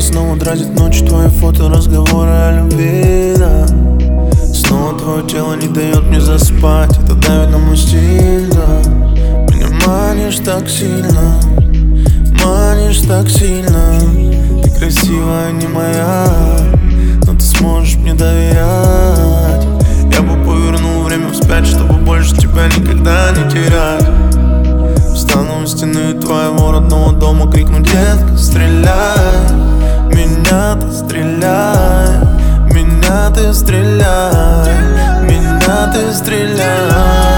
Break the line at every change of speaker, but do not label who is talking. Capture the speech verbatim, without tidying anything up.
снова дразит ночью твои фото, разговоры о любви, да. Снова твое тело не дает мне заспать, это давит на мой стиль, да. Меня манишь так сильно, манишь так сильно. Ты красивая, не моя, но ты сможешь мне доверять. Я бы повернул время вспять, чтобы больше тебя никогда не терять. Встану у стены твоего родного дома, крикну: детка, стреляй, меня ты стреляй, меня ты стреляй, меня ты стреляй.